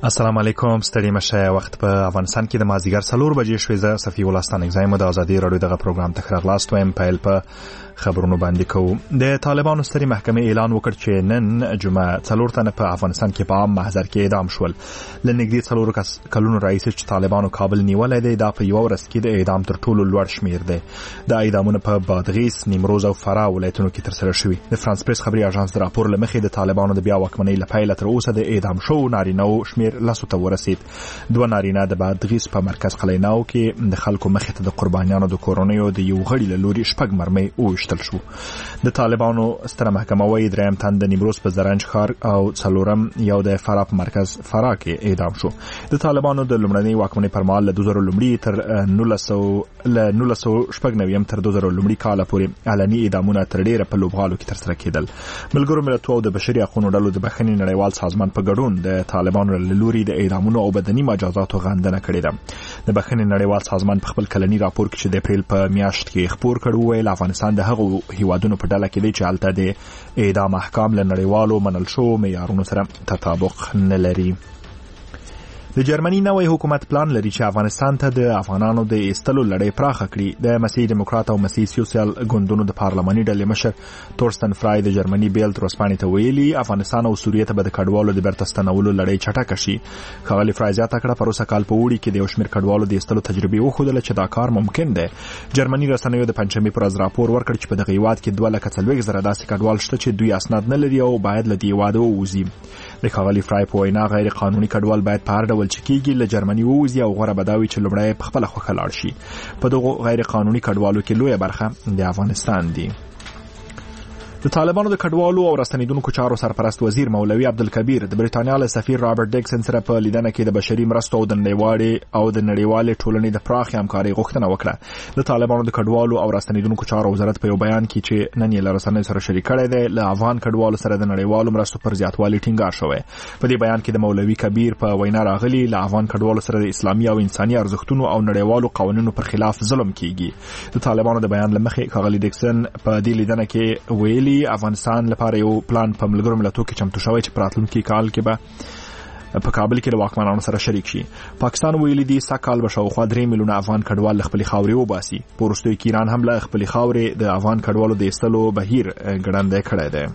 السلام علیکم، ستړي مشه. وخت په افغانستان کې د مازدیګر 4 بجې شوې. زه صفی الله ستانک زایم د ازادي رادیو دغه پروګرام ته خلاص وایم. پیل په خبرونو باندې کوو. د طالبانو سترې محکمې اعلان وکړ چې نن جمعه 4 تنه په افغانستان کې په عام محضر کې اعدام شول. لنګدي 4 کلونو رئیس چې طالبانو کابل نیولای دی، دا په یو ورځ کې د اعدام تر ټولو لوړ شمیر دی. د اعدامونو په بادغیس، نیمروز او فراه ولایتونو کې ترسره شوي. د فرانس پریس خبري اژانس د راپور لمخې د طالبانو د بیا واکمنۍ لپاره تر اوسه د اعدام شو نارینه شمیر لاسو ته ورسید. 2 نارینه د بادغیس په مرکز قلیناو کې د خلکو مخې ته د قربانیانو د کورونیو د یو غړي له لوري شپږ مرمۍ وشتل شو. د طالبانو ستره محکمه وايي دریم تن د نیمروز په زرنج ښار او څلورم یو د فراه په مرکز فراه کې اعدام شو. د طالبانو د لومړنۍ واکمنۍ پر مهال له 2000 لومړي تر 1999 تر 2000 لومړي کال پورې اعلاني اعدامونه تر ډیره په لوبغالو کې ترسره کېدل. ملګرو ملتونو د بشري حقوقو ډلو د بخښنې نړیوال سازمان په ګډون د طالبانو له لوري د اعدامونو او بدني مجازاتو غندنه کړې ده. د بخښنې نړیوال سازمان په خپل کلنی راپور کې چې د اپریل په میاشت کې خبر کړو ویل افغانستان د هغو هیوادونو په ډله کې دی چې هلته د اعدام احکام له نړیوالو منل شوو معیارونو سره تطابق نه لري. د جرمني نوې حکومت پلان لري چې افغانستان ته د افغانانو د ایستلو لړۍ پراخه کړي. د مسیحي دیموکرات او مسیحي سوسیال ګوندونو د پارلماني ډلې مشر تورستن فرای د جرمني بیلد ورسپانې ته ویلي افغانستان او سوریه ته به د کډوالو د بیرته ستنولو لړۍ چټکه شي. ښاغلي فرای زیاته کړه پروسه کال په وړي کې د یو شمېر کډوالو د ایستلو تجربې وښودله چې دا کار ممکن دی. جرمني رسنیو د پنځمې پر ورځ راپور ورکړ چې په دغه هیواد کې 240,000 داسې کډوال شته چې دوی اسناد نه لري او باید له دې هیواده ووځي. د ښاغلي فرای په وینا غیر قانوني کډوال باید په هر ډول چې کېږي له جرمني ووځي او غوره به دا وي چې لومړی په خپله خوښه لاړ شي. په دغو غیر قانوني کډوالو کې لویه برخه د افغانستان دي. د طالبانو د کډوالو او راستنیدونکو چارو سرپرست وزیر مولوي عبدالکبیر د بریتانیا له سفیر رابرټ ډیکسن سره په لیدنه کې د بشري مرستو او د نړیوالې ټولنې د پراخې همکارۍ غوښتنه وکړه. د طالبانو د کډوالو او راستنیدونکو چارو وزارت په یو بیان کې چې نن یې له رسنیو سره شریک کړی دی له افغان کډوالو سره د نړیوالو مرستو پر زیاتوالي ټینګار شوی. په دې بیان کې د مولوي کبیر په وینا راغلی له افغان کډوالو سره د اسلامي او انساني ارزښتونو او نړیوالو قوانینو پر خلاف ظلم کیږي. د طالبانو د بیان لمخې ښاغلي ډیکسن په دې لیدنه کې ویلي افغانستان لپاره یو پلان په ملګرو ملتونو کې چمتو شوی چې په راتلونکي کال کې به په کابل کې د واکمنانو سره شریک شي. پاکستان ویلي دی سږ به شاوخوا 3 میلیونه افغان کډوال له خپلې خاورې وباسي. په وروستیو کې ایران هم له خپلې خاورې د افغان کډوالو د ایستلو بهیر ګړندی کړی دی.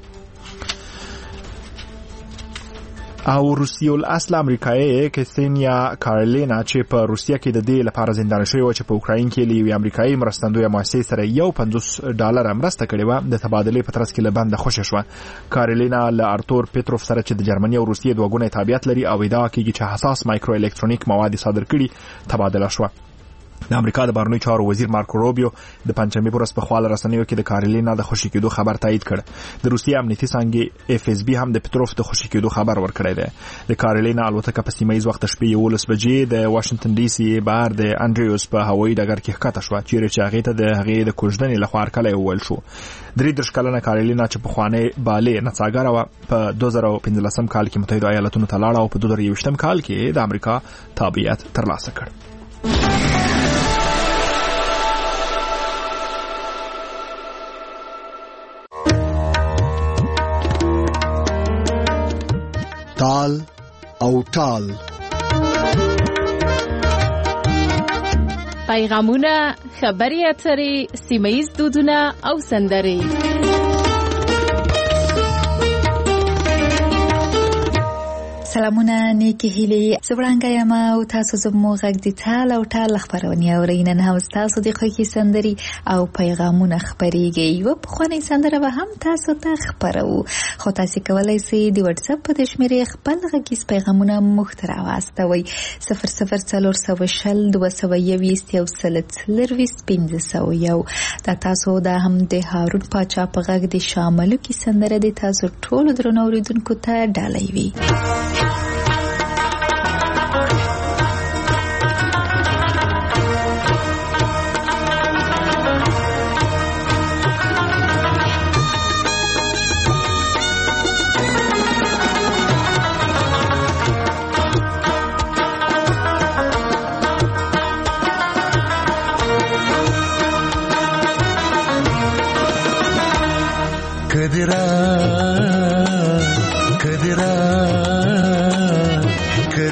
او روسیه الاصل امریکایي کریستینیا کارلینا چې په روسیه کې د دې لپاره زندان شوی و چې په اوکراین کې لوی امریکایي مرستندوی مؤسسې سره $50 مرسته کړې و د تبادلې په ترڅ کې له بنده خوشی شو. کارلینا له ارتور پتروف سره چې د جرمني او روسیې دوه ګونې تابعیت لري او ادعا کوي چې حساس مایکرو الکترونیک مواد صادر کړي تبادله شو. د امریکا د بهرنیو چارو وزیر مارکو روبیو د پنځمې پر ورځ په خپل رسنیو کې د کارلینا د خوشی کېدو خبر تایید کړ. د روسیې امنیتي څانګې اف اس بي هم د پتروف د خوشی کېدو خبر ورکړی دی. د کارلینا الوتکه په سیمه ییز وخت شپې 11 بجې د واشنگټن ډي سي بهر د انډریوس په هوایي ډګر کې ښکته شوه چې هغې ته د هغې د کوژدنې لخوا هرکلی وویل شو. 33 کلنه کارلینا چې پخوانۍ بالې نڅاګره وه په 2015 کال کې متحده ایالاتونو ته لاړه او په 2021 کال کې د امریکا تابعیت ترلاسه کړ. تال او ټال پیغامونه، خبري اترې، سیمه‌ییز دودونه او سندرې. سلامونه، نیکی هیلې، زبرانګه یم او تاسو زموږ غږ د تال او ټال خبرونه اورئ. نن هم تاسو د خوښي سندري او پیغامونه خبرېږي. یو پخوانۍ سندره به هم تاسو ته خبرو، خو تاسو کولای شئ د واتس اپ په شمیرې خپل غږیز پیغامونه موږ ته راواستوئ. 00422211501 دا تاسو دا هم د هارون پاچا په غږ د شاملو کې سندره د تاسو ټولو درنو اوریدونکو ته ډالۍ وي.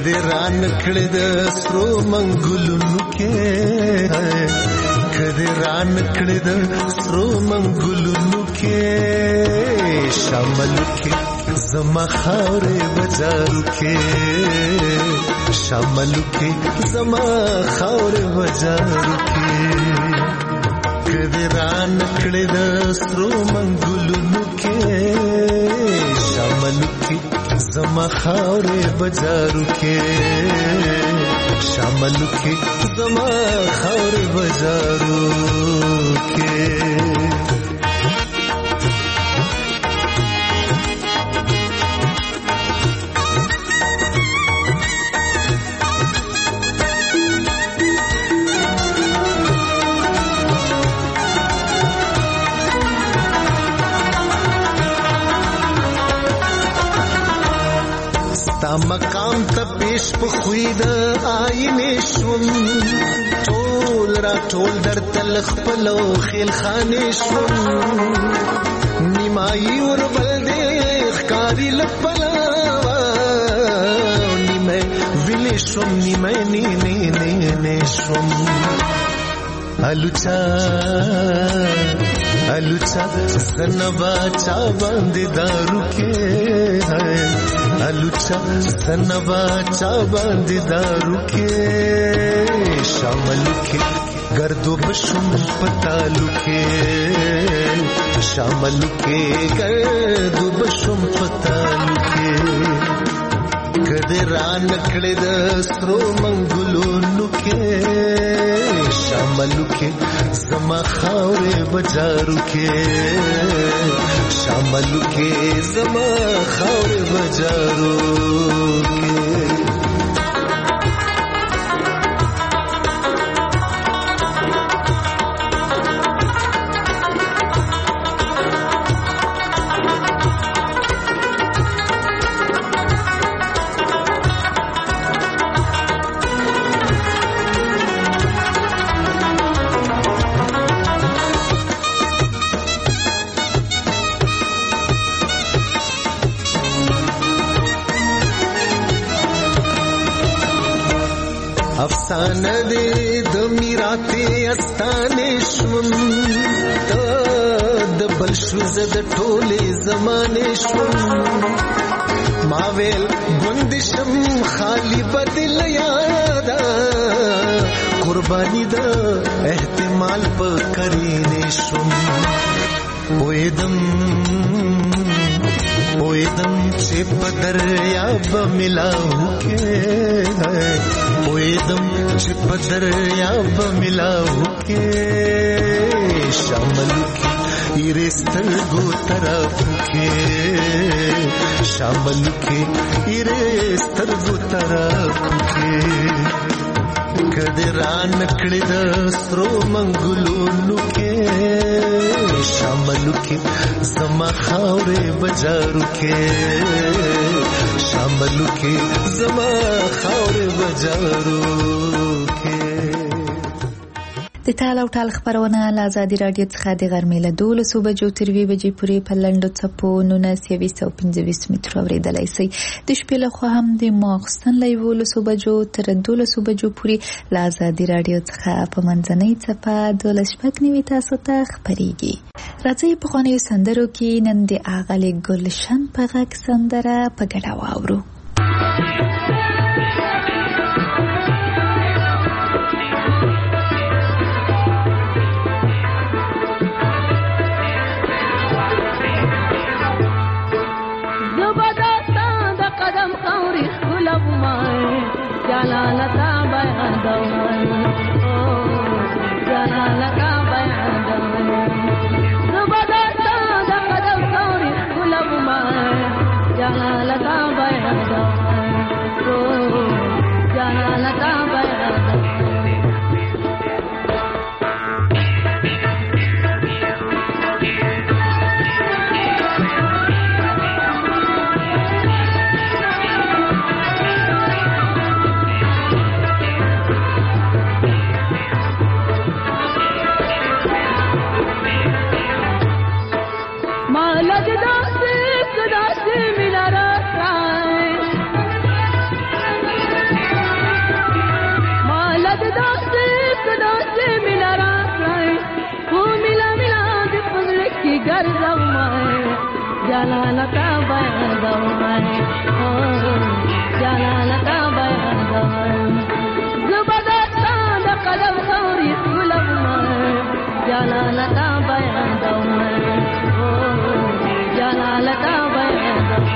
کدی ران کړه د سرو منګلونو کې کدی ران کړه د سرو منګلونو کې شامل کې زما خاورې بازارو کې شامل کې زما خاورې بازارو کې کدی ران کړه د سرو منګلونو کې شامل کې زما خاورې بازارو کې شامل کې زما خاورې بازارو کې مقام ته پیش په خوید آینه شوم ټول را ټول در تل خپلو خیل خانه شوم نیمای ور بل دې ښکاری لپلا نیمه ویل شوم نیمه نه شوم الوچا سنبا چا باندې دارو کې الوچا سنبا چا باندې دارو کې شامل کې گردو بشم پتالو کې شامل کې گردو بشم پتالو کې کدی ران کړه د سرو منګلونو کې شامل کې زما خاورې بازارو کې شامل کې زما خاورې بازارو کې افسانه دې د میراته استانه شوم د بل شو زد ټوله زمانه شوم ما ویل بندشم خالی بدل یادا قربانی د احتمال په کرینه شوم پویدم چې په دریاب ملاو کې پویدم چې په دریاب ملاو کې شامل کې ایرستل گو طرف کې شامل کې ایرستل گو طرف کې کدی ران کړه د سرو منګلونو کې شامل کې زما خاورې بازارو کې شامل کې زما خاورې بازارو کې د تال او ټال خبرونه له ازادي رادیو څخه د غرمې له 12 بجو تر 2 بجې پورې په لنډو څپو 1925 مترو اورېدلای شئ د شپې له خوا هم د ماخستن له 11 بجو تر 12 بجو پورې له ازادي رادیو څخه په منځنۍ څپه 12 تاسو ته خبرېږي. راځي په خوانیو سندرو کې نن د اغلې ګلشن په غږ سندره په ګډه واورو. جلالتا بیان دوان جلالتا بیان دوان زبادتا دا قدم کوری گلاب ما جلالتا بیان جلالتا بیانوم جلالتا بیانوم زبردستان د قلم خوري ګلوم جلالتا بیانوم جلالتا بیانوم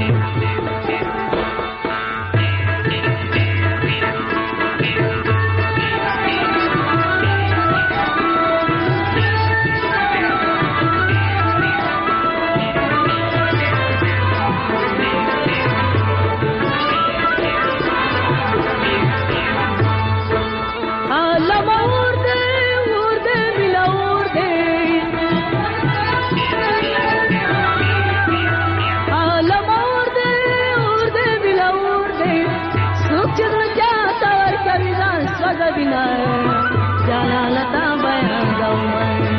جلالتا بیانوم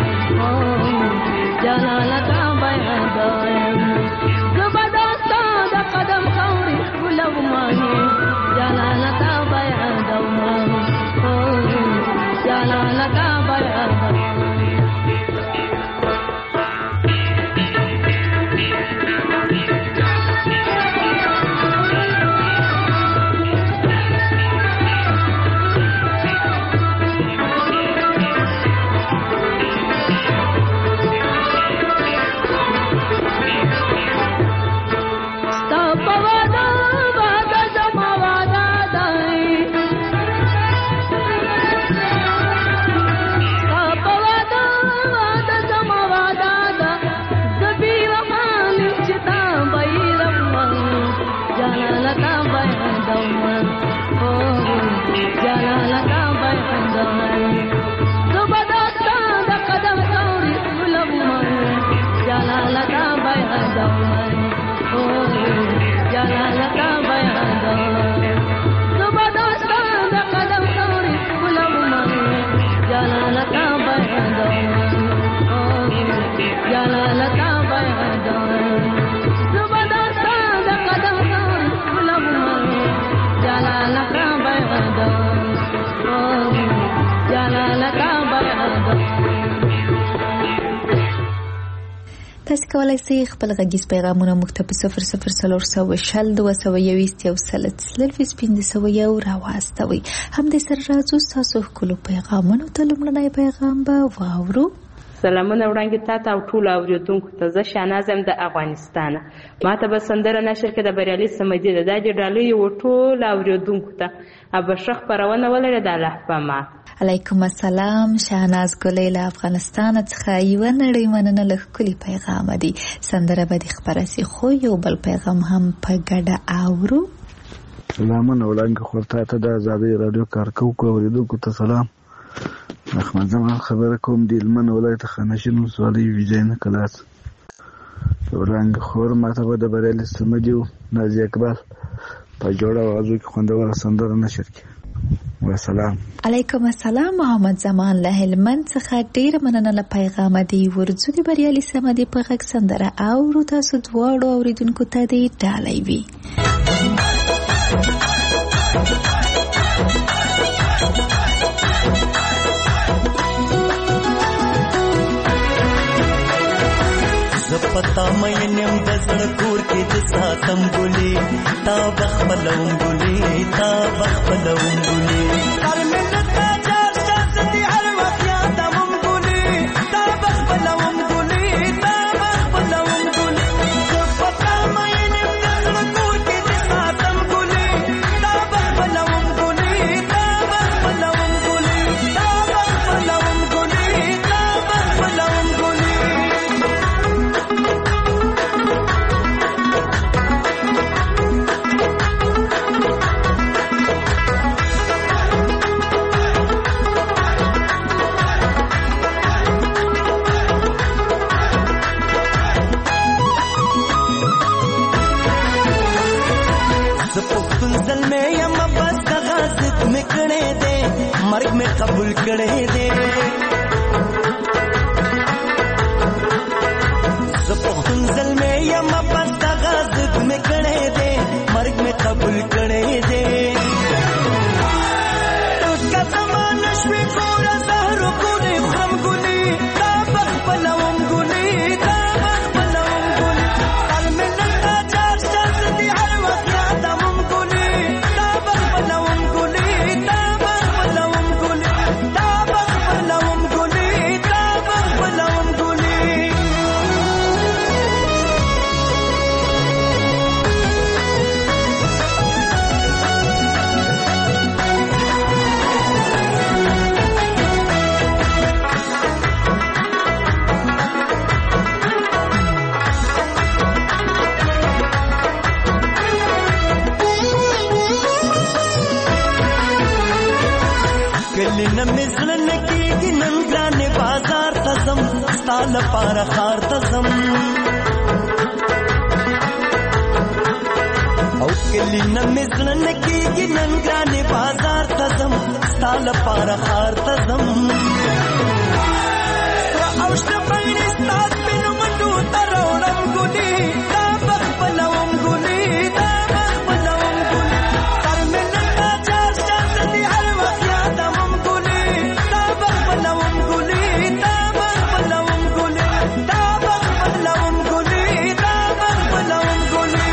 جلالتا بیانوم زبردستان د قدم خوري ګلوم جلالتا بیانوم جلالتا بیانوم تاسو کولای شئ خپل غږیز پیغامونه موږ ته په 00400 راواستوئ. همدې سره راځو ستاسو ښکلو پیغامونو ته. لومړنی پیغام به واورو. سلامونه وړاندې تاسو او ټول اوریدونکو ته. زه شاهناز یم د افغانستان. ما ته به سندره نشر کې د بریالي سمدي د دې ډالۍ او ټول اوریدونکو ته ابشخ پرونه ولر د الله پما. علیکم السلام. شاهناز ګلې له افغانستان څخه یو نړۍ مننه له ښکلي پیغام دی. سندره به د خبره سي خو یو بل پیغام هم په ګډه اورو. سلامونه وړاندې خورته ته د آزادۍ رادیو کارکوونکو اوریدونکو ته سلام. احمد زمان خبره کوم د هلمند ولایت خانشین ولسوالۍ ویجاینه کلاس. وړاندې خور ماته به د بریالي سمدي نازي اقبال په جوړه اوازو کې خوندوره سندره نشر کړي. والسلام. علیکم السلام. محمد زمان له هلمند څخه ډیر مننه له پیغام دی. ورځو د بریالي سمدي په غږ سندره اورو. تاسو دواړو اوریدونکو ته دی ډالۍ وي. پتا مینم د زړه کور کې د ساتم ګلې تا بخبلوم ګلې تا بخبلوم ګلې هر ملت جار شات دي هر وخت یادوم ګلې تا بخبلوم ګلې تا بخبلوم ګلې پتا مینم د زړه کور کې د ساتم ګلې تا بخبلوم ګلې تا بخبلوم ګلې تا بخبلوم ګلې تا بخبلوم ګلې. مرگ میں قبول کرے دے زپختون ظلمے یا مپستا غازد میں کرے دے مرگ میں قبول کرے دے اس کا زمان نشوی کورا زہرو گولی خرم گولی تا بخ بلوم گولی تا بخ بلوم گولی لپاره ښار ته ځم او کلی نه مې زړه نه کېږي نن ګرانې بازار ته ځم ستا لپاره ښار ته ځم او شتمني ستا سپینو منډو ته راوړم ګلې دا به خپلوم ګلې دا به خپلوم ګلې سر مې نن تا چار شاته دي هر وخت یادوم ګلې دا به خپلوم ګلې دا به خپلوم ګلې دا به خپلوم ګلې دا به خپلوم ګلې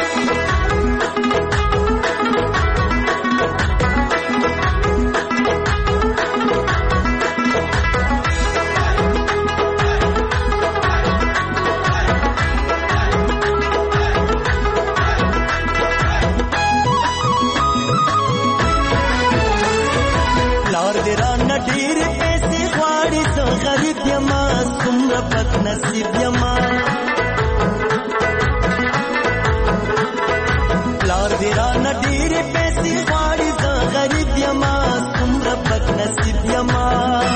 نصیب یما پلار دې رانه ډېرې پیسې غواړي زه غریب یما څومره بد نصیب یما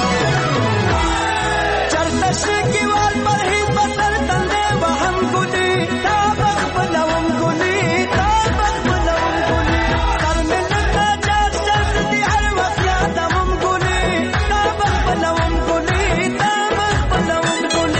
چرته شکیوال پرهیز به سر تندی وهم ګلې دا به خپلوم ګلې دا به خپلوم ګلې سر مې لکه چار شرط دي هر وخت یادوم ګلې دا به خپلوم ګلې دا به خپلوم ګلې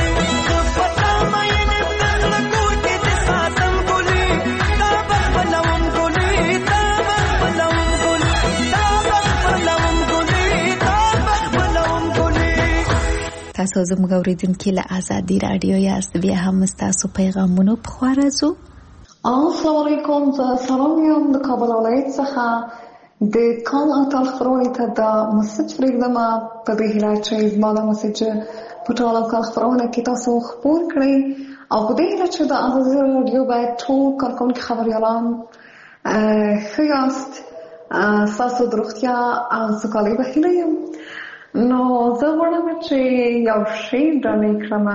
تاسو زموږ اوریدونکي له آزادي رادیو یاست بیا هم ستاسو پیغامونو په خوا راځو السلام علیکم زه سلام یم د کابل ولایت څخه د کال او تاریخ خپرونې ته د مسج پرېږدم په دې هیله چې زما د مسج په ټوله کال خپرونه کې تاسو خپور کړئ او په دې هیله چې د آزادي رادیو باید ټول کارکوونکي خبریالان ښه یاست ستاسو د روغتیا او سوکالۍ په هیله یم نو زه غواړم چې یو شعر ډالۍ کړم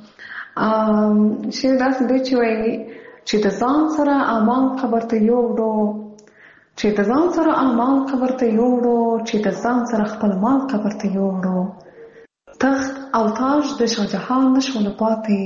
شعر داسې دی چې وایي چې د ځان سره اعمال قبر ته یوړو چې د ځان سره اعمال قبر ته یوړو چې د ځان سره خپل مال قبر ته یوړو تخت او تاج د شاهجهان نشول پاتې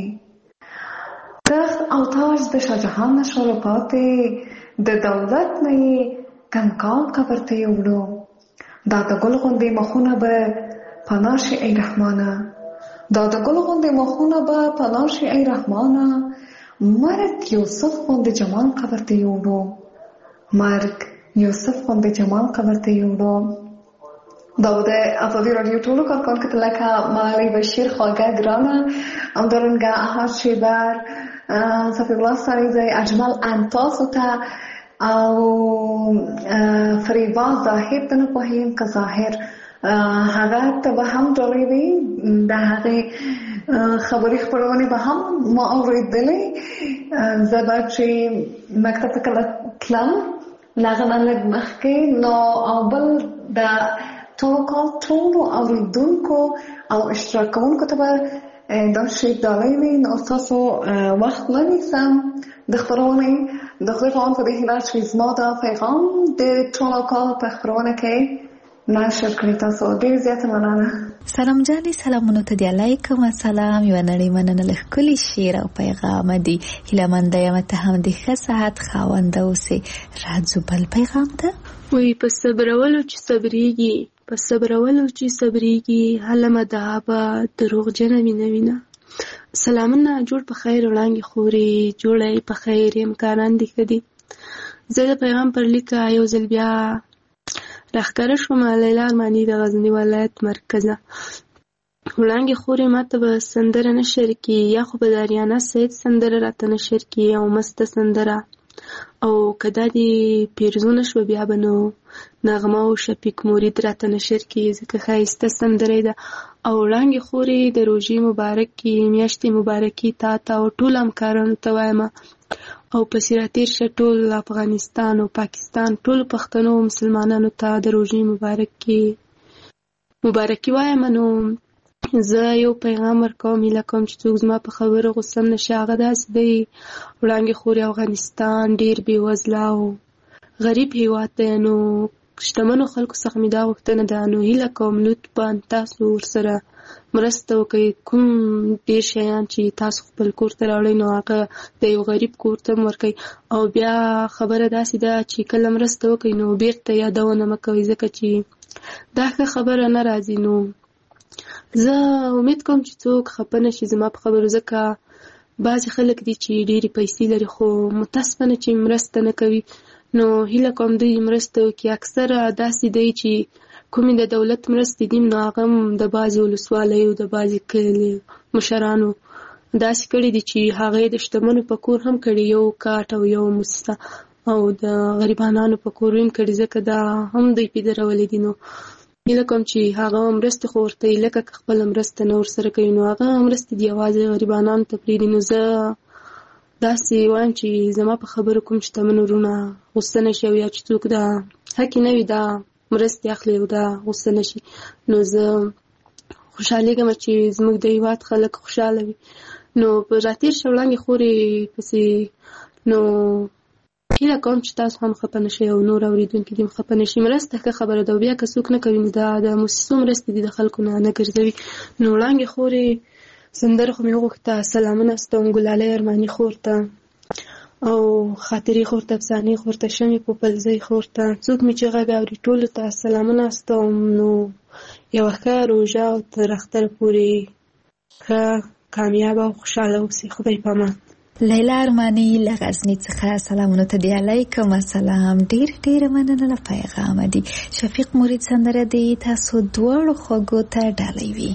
تخت او تاج د شاهجهان نشول پاتې د دولت نه یې کنکال قبر ته یوړو دا د ګل غوندې مخونه به پناه شي ای رحمانه دا د ګل غوندې مخونه به پناه شي ای رحمانه مرګ یوسف غوندې جمال قبر ته یوړو مرګ یوسف غوندې جمال قبر ته یوړو دا د آزادي رادیو ټولو کارکوونکو ته لکه ملالۍ بشیر خواږه ګرانه همدارنګه احمد شیبر صفی الله سریزی اجمل انتاسو ته او فریبا ظاهر ته نه پوهیم که ظاهر هغه ته به هم ډالۍ وي د هغې خبري خپرونې به هم ما اورېدلې زه به چې مکتب ته کله تلم له هغه نه لږ مخکې نو او بل د ټولو اورېدونکو او اشتراک کوونکو ته به دا شی ډالۍ وي نو ستاسو وخت نه نیسم د خپرونې د خدای په امان په دې هیله چې زما دا پیغام د ټولو کال په خپرونه کې نشر کړي تاسو ډېر زیاته مننه سلام جانې سلامونو ته دی علیکم السلام یو نړۍ مننه له ښکلي شعر او پیغام دی هیله منده یم ته هم د ښه صحت خاونده اوسې راځو بل پیغام ته وایي په صبرولو چې صبرېږي په صبرولو چې صبرېږي هله مدهبه دروغجنه مینه وینه سلامونه جوړ په خیر وړاندې خوري جوړی په خیر امکانان دي ښه دي زه د پیغام پر لیکه یو ځل بیا راښکاره شوم لیلا ارماني د غزني ولایت مرکزه وړاندې خوري ماته به سندره نشر کړي یا خو به د اریانا سید سندره راته نشر کړي او مسته سندره او که دا د پیرزونه شوه بیا به نو نغمه او شفیق مرید راته نشر کړي ځکه ښایسته سندره ده او وړاندې خوري د روژې مبارکې میاشتې مبارکې تا ته او ټول همکارانو ته وایم او پسې راتېر شه ټول افغانستان او پاکستان ټولو پښتنو او مسلمانانو ته د روژې مبارکي وایم نو زه یو پیغام ورکوم هیله کوم چې څوک زما په خبرو غوسه نه شي هغه داسې دی وړاندې خوري افغانستان ډېر بېوزله او غریب هېواد دی نو شتمنو خلکو څخه مې دا غوښتنه ده، نو هیله کوم لطفا تاسو ورسره مرسته وکړئ. کوم ډېر شیان چې تاسو خپل کور ته راوړئ نو هغه د یو غریب کور ته هم ورکړئ. او بیا خبره داسې ده چې کله مرسته وکړئ نو بیرته یادونه مه کوئ، ځکه چې دا ښه خبره نه راځي. نو زه امید کوم چې څوک خفه نه شي زما په خبرو، ځکه بعضې خلک دي چې ډېرې پیسې لري خو متاسفانه چې مرسته نه کوي. نو هیله کوم دوی مرسته وکړي. اکثره داسې دی چې کومې د دولت مرستې دي نو هغه هم د بعضې ولسوالیو د بعضې کلي مشرانو داسې کړي دي چې هغه یې د شتمنو په کور هم کړي، یو کاټ او یو موسسه، او د غریبانانو په کور هم کړي، ځکه دا هم دوی پیدرولي دي. نو هیله کوم چې هغه مرستې خو ورته یې لکه که خپله مرسته نه ورسره کوي نو هغه مرستې دي یوازې غریبانانو ته پرېږدي. نو زه داسې وایم چې زما په خبرو کوم شتمن وروڼه غوسه نه شي، او یا چې څوک دا حقې نه وي دا مرستې اخلي او دا غوسه نه شي. نو زه خوشحالېږم چې زموږ د هېواد خلک خوشحاله وي. نو په راتېر شه وړاندې خورې پسې نو هیله کوم چې تاسو هم خفه نه شئ او نور اورېدونکي دې هم خفه نه شي. مرسته ښه خبره ده، او بیا که څوک نه کوي نو دا د موسسو مرستې دي د خلکو نه ګرځوي. نو وړاندې خورې سندره خو مې وغوښته، سلامونه ستوم ګلالۍ ارماني خور ته، او خاطرې خور ته، افسانې خور ته، شمې پوپلزۍ خور ته، څوک مې چې غږ اوري ټولو ته سلامونه ستوم. نو یوه ښه روژه او تر اختره پورې ښه کامیابه او خوشحاله اوسئ. خدای پامان. لیلا ارماني له غزني څخه سلامونه ته دی. علیکم السلام. ډېره مننه له پیغامه دي. شفیق مرید سندره دی تاسو دواړو خوږو ته ډالۍ وي.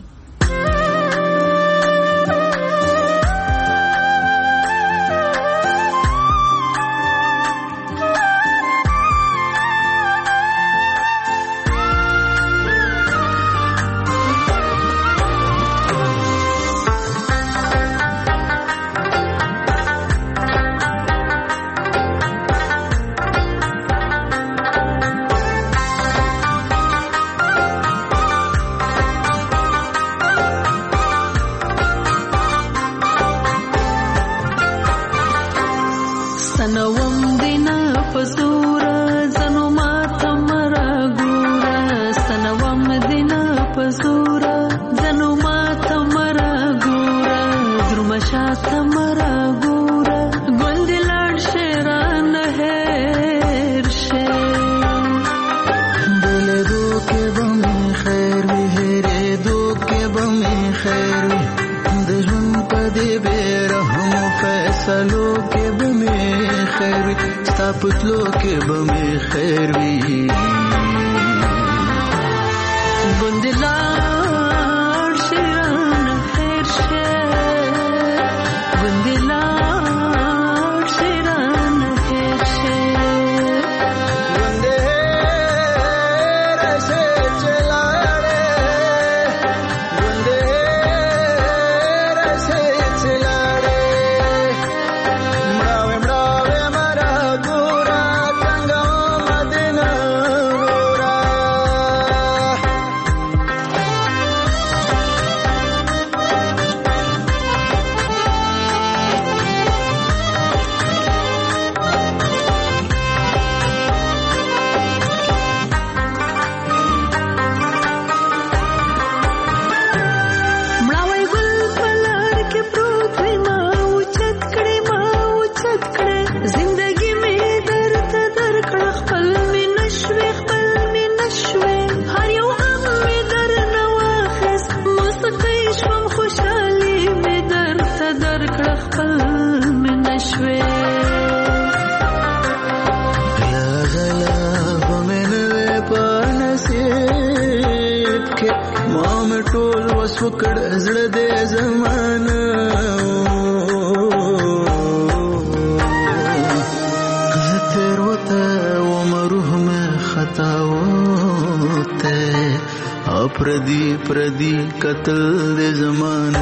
پردی قتل دے زمانہ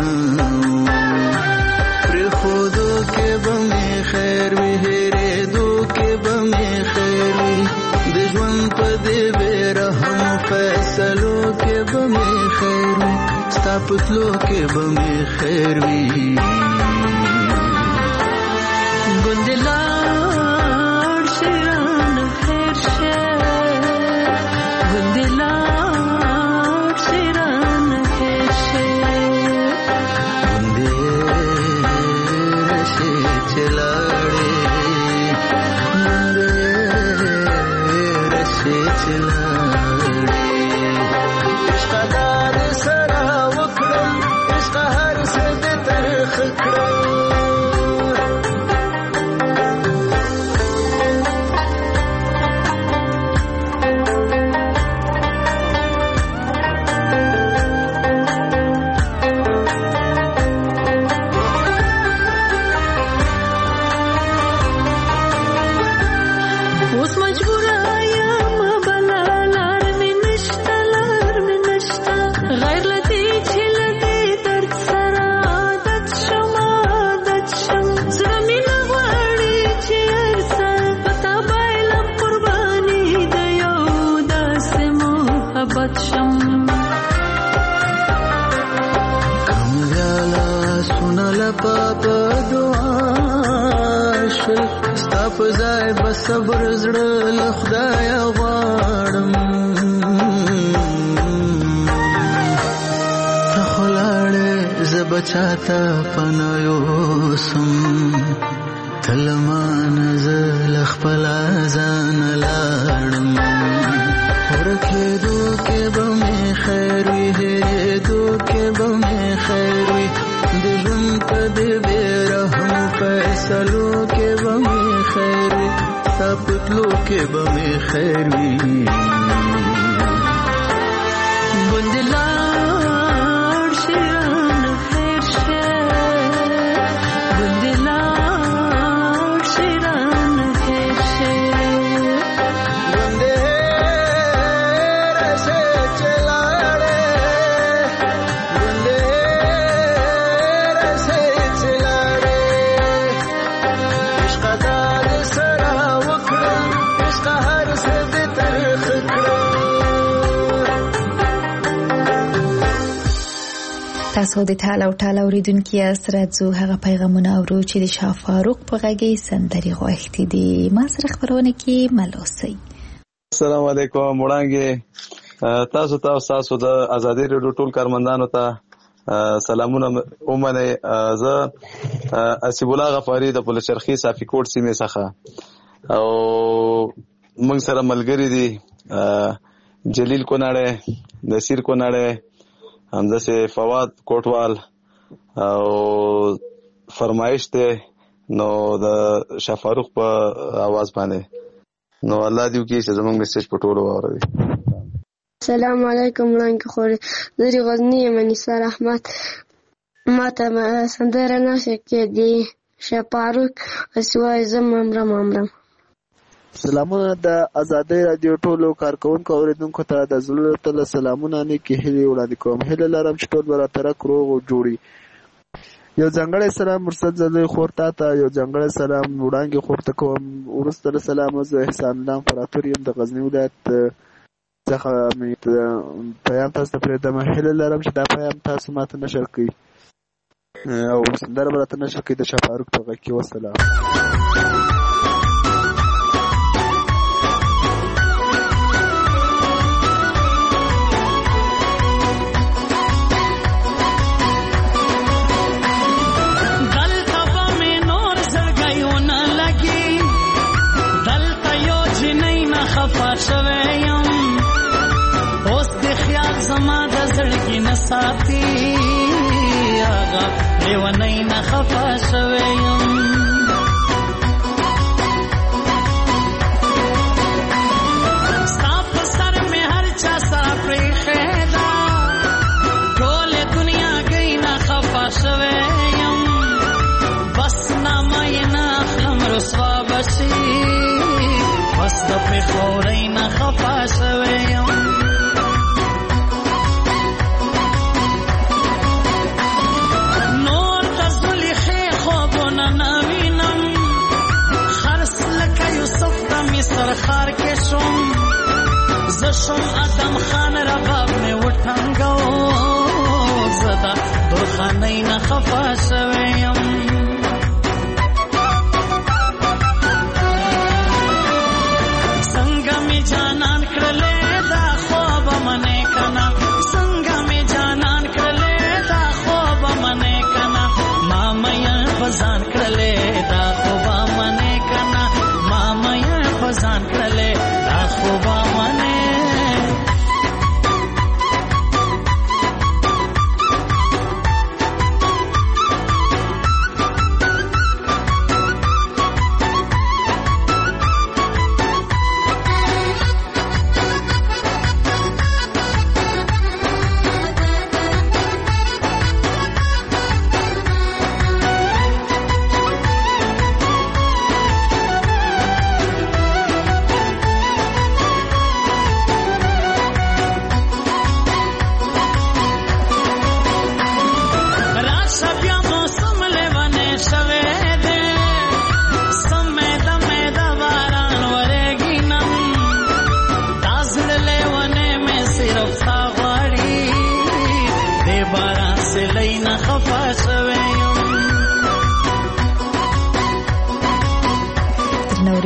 پر خودو کے بمی خیر وی ہیرے دو کے بمی خیر وی دجوان پدے بے رحم فیصلو کے بمی خیر وی ستاپتلو کے بمی خیر وی گندلار شیران خیر شیر څه دې ترخ کړل صبر زړه له خدایه غواړم ته خو لاړې زه به چاته پناه یوسم ته له مانه زه له خپله ځانه لاړم ورکېدو کې به مې خیر وي هېرېدو کې به مې خیر وي د ژوند په دې بې رحم فیصلو کې به مې خیر وي ستا پتلو کې به مې خیر وي ګوندې لاړ شي رانه هېر شي ګوندې لاړ شي رانه هېر شي ګوندې راشي چې لاړې ګوندې راشي چې لاړې عشقه دا دې سره تاسو د ټال او ټال اوریدونکو یاست. راځو هغه پیغامونه اورو چې د شاه فاروق په غږی سندري غوښتي دي. ما سره خبرونه کې ملوسي. السلام علیکم وړانګي تاسو د ازادي رادیو ټول کارمندانو ته سلامونه اومنه. زه اسیب الله غفاری د پلچرخي صافي کوټ سیمه څخه او موږ سره ملګری دي جلیل کوناړه نصیر کوناړه همداسې فواد کوټوال او فرمایش ته نو د شاه فاروق په आवाज باندې نو الله دې وکړي چې زموږ میسج په ټولو واوري. السلام علیکم وړاندې خوري زری غزنی منیسار احمد ماته سندره نشه کې دی شاه فاروق اسوای زمام سلامونه د ازادي رادیو ټولو کارکونکو اوریدونکو ته د زړه ته سلامونه نه کې هلي وړاندې کوم. هله لرم چې ټول براتره کروغ جوړي. یو ځنګړی سلام مرسد زلوی خورتا ته یو ځنګړی سلام وړاندې خورته کوم. ورسته سلام زه احسان الله امپراتور یم د غزنی ولایت څخه پیام تاسو ته پرېږدم. هله لرم چې دا پیام تاسو ماته نشر کړئ او سندره براتره نشر کړئ د شاه فاروق په غږ کې. وسلام. اوس د خیال زما د زړګي نه ساتي هغه لیونی نه خفه شوی یم ستا په سر مې هر چا سره پرېښې ده ټولې دنیا گۍ نه خفه شوی یم بس نامه یې نه اخلم رسوا به شي بس د پېښورۍ نه خفه شوی یم نور د زلیخې خوبونه نه وینم خرس لکه یوسف د مصر ښار کې شوم زه شوم ادم خان رباب مې وټنګو زه د درخانۍ نه خفه شوی یم جانان کړلې دا خوب منې کنا څنګه می جانان کړلې دا خوب منې کنا ما مې فزان کړلې دا خوب منې کنا ما مې فزان کړلې دا خوب منې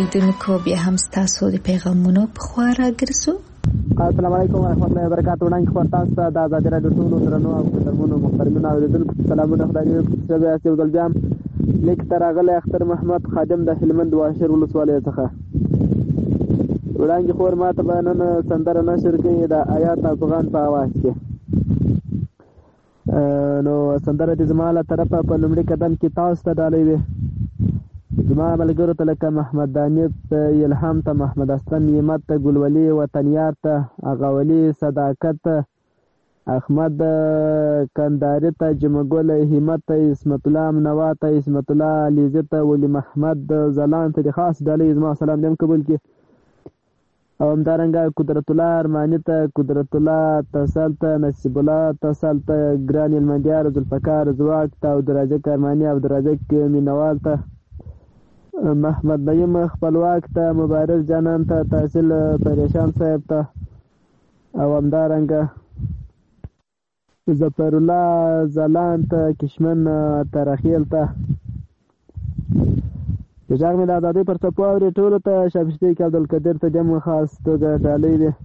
اوریدونکو بیا هم ستاسو د پیغامونو په خوا راګرځو. السلام علیکم ورحمۃ اللہ وبرکاتہ. وړاندې خبر تاسو ته د آزادۍ راډیو ټولو درنو او محترمو محترمینو اوریدونکو سلامونه. خدای دې زه یو ځل بیا لیک ته راغلی اختر محمد خادم د هلمند واشر ولسوالۍ څخه. وړاندې خبر ماته به نن سندره نشر کړي د آیات افغان په اواز کې. نو سندره دې زما له طرفه په لومړي قدم کې تاسو ته ډالۍ وي. زما ملګرو ته لکه محمد دانیت الهام ته، محمد حسن نیمت ته، ګلولي وطنیار ته، اغاولي صداقت، احمد کنداري ته، جمګل همت ته، اسمت الله منوا ته، اسمت الله علیزه ته، ولی محمد زلان ته خاص ډالۍ زما سلام دې قبول کړي. او همدارنګه قدرت الله ارماني ته، قدرت الله تصل ته، نصیب الله تصل ته، ګران المندیار ذوالفقار زواک ته، عبدالرزاق ارماني، عبدالرزاق مینوال ته، محمد نعیم خپلواک ته، مبارک جانان ته، تحصیل پریشان صاحب ته، او همدارنګه ظفر الله زلان ته، کشمن ترخیل ته. د ژغ مې د ازادۍ پر څپو اوري ټولو ته شابستی کې عبدالقدیر ته دم خاص توګه ډالۍ دی.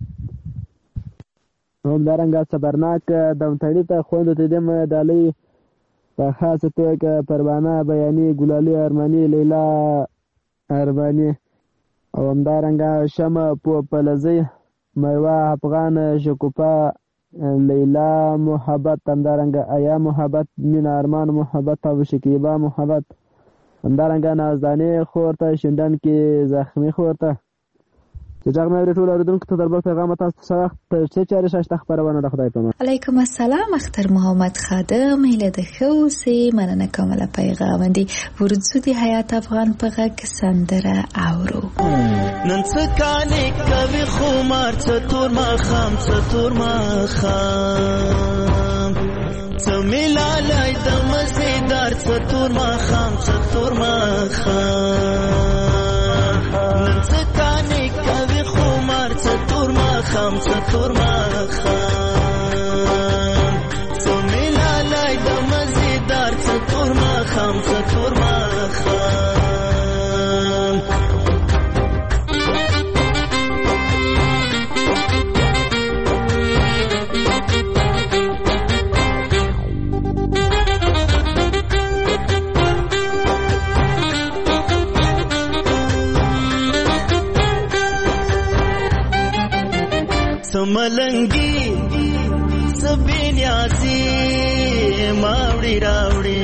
همدارنګه صبرناک دمتړي ته خویندو ته دم ډالۍ په خاصه توګه پروانه بیاني، ګلالي ارماني، لیلا ارماني، او همدارنګه شمع پلزی، میوه افغان، شکوفا، لیلا محبت، همدارنګه ایا محبت، مینا ارمان محبت او شکیبا محبت، همدارنګه نازدانې خور ته، شندن کې زخمی خور ته. چې ژغ مې ټول اوریدونکو ته دربل پیغام تاسو سره څه چارې شاشته خبرونه د خدای په امان. علیکم السلام اختر محمد خادم، هیله د ښه اوسې. مننه کوم له پیغام دی. ورځو د حیات افغان په غږ سندره اورو. نن څه کانې کوي خمار، څه تور ماښام، څه تور ماښام، څه ملالای د مزیدار، څه تور ماښام، څه تور ماښام. نن څه کانې کوي خمار، څه تور ماښام، څه تور ماښام، څه ملالای د مزیدار، څه تور ماښام، څه تور ماښام. سملنگی سبینیاسی ماوڑی راوڑی،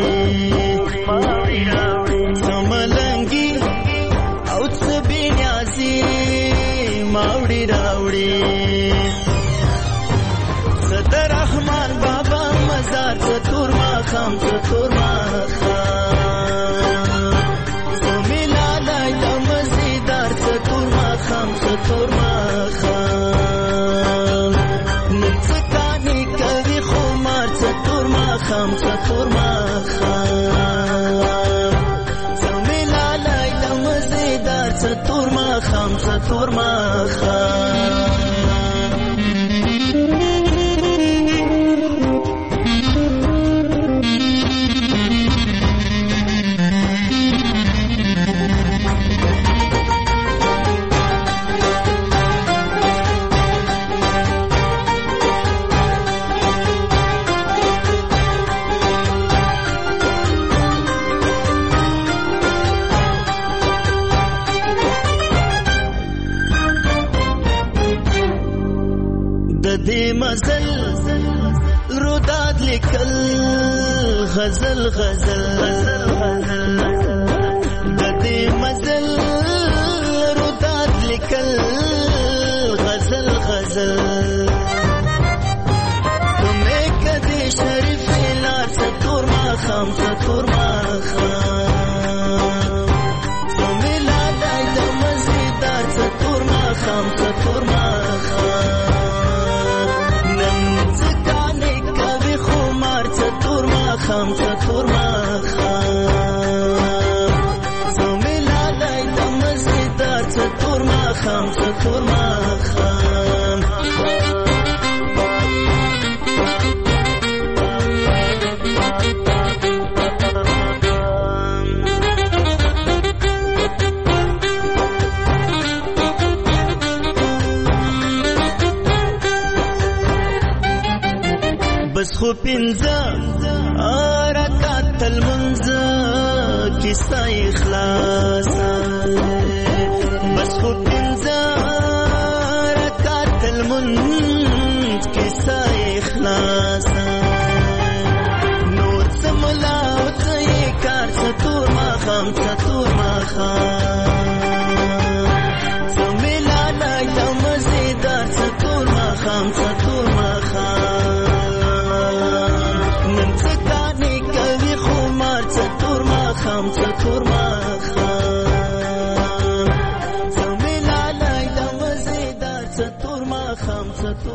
سملنگی او سبینیاسی ماوڑی راوڑی، صدر رحمان بابا مزار، ستور ماخام، ستور ماخام، سمیلالای دمزیدار، ستور ماخام، ستور ماخام. خام څتور ماخام، سمیلالای د مزیدار، څتور ماخام، څتور ماخام. مزل روداد لیکل غزل غزل، د دې مزل روداد لیکل غزل غزل، تمه کدي شریف لار، ستور ماخام، ستور ماخام، سمیلالای د مزیدار، ستور ماخام، ستور ماخام. خام څتور ماخام، سمیلالای د مزیدار، څتور ماخام، څتور ماخام. پنځه رکعت المنځ کیسه اخلاص بس خو پنځه رکعت المنځ کیسه اخلاص نو سملا او ته کار ستور ما خام سملا نای ته مزیدار ستور ما خام نن څکانی کوي خمار ستور ما خام سملا نای ته مزیدار ستور ما خام